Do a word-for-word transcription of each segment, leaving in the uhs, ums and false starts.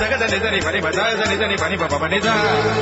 సగ దని దని పని ప సగ దని దని పని ప పని ద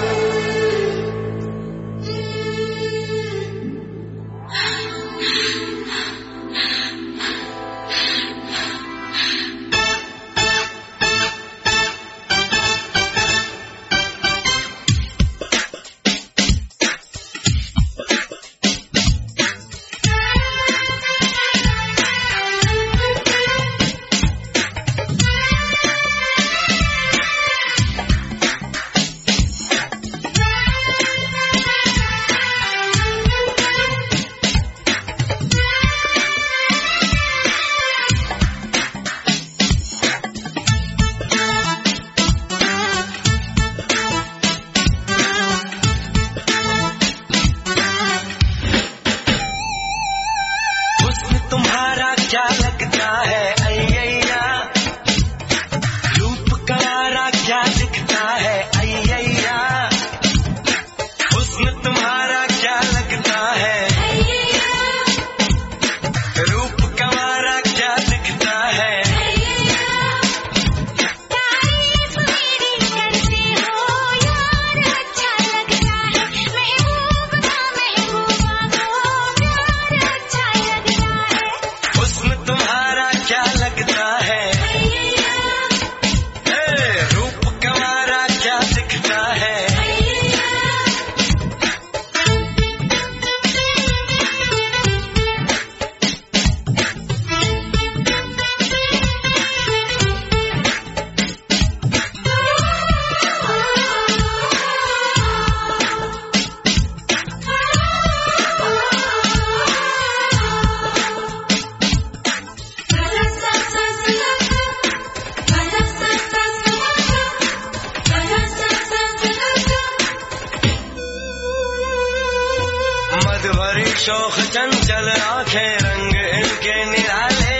शोख चंचल आंखें रंग इनके निराले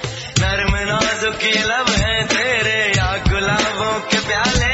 नर्म नाजुक लब है तेरे या गुलाबों के प्याले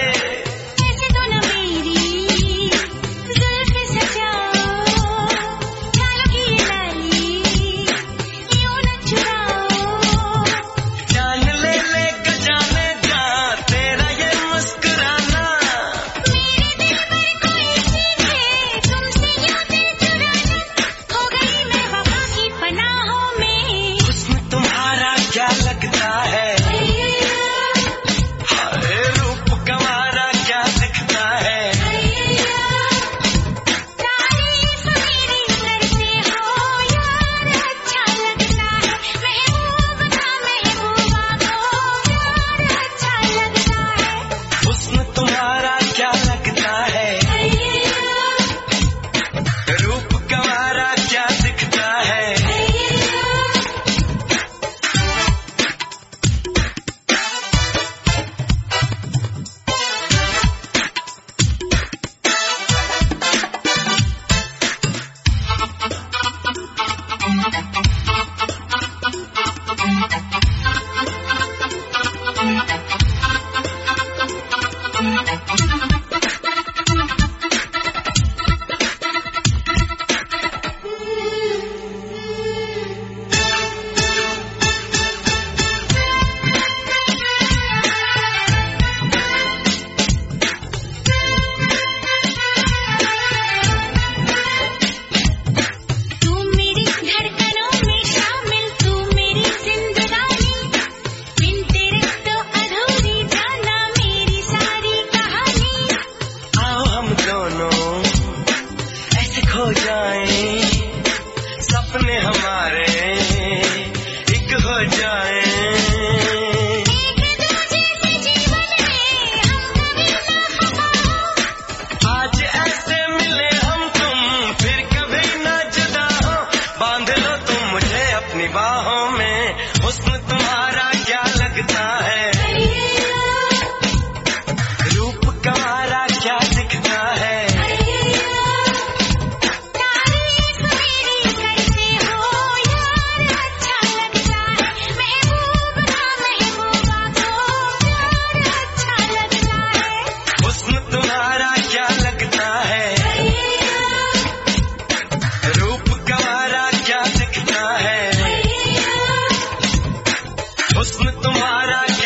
सपने हमारे एक हो जाए आज ऐसे मिले हम तुम फिर कभी ना जुदा हो बांध लो तुम मुझे अपनी बाहों में हुस्न तुम्हारा क्या लगता है रूप तुम्हारा क्या दिखता है हुस्न तुम्हारा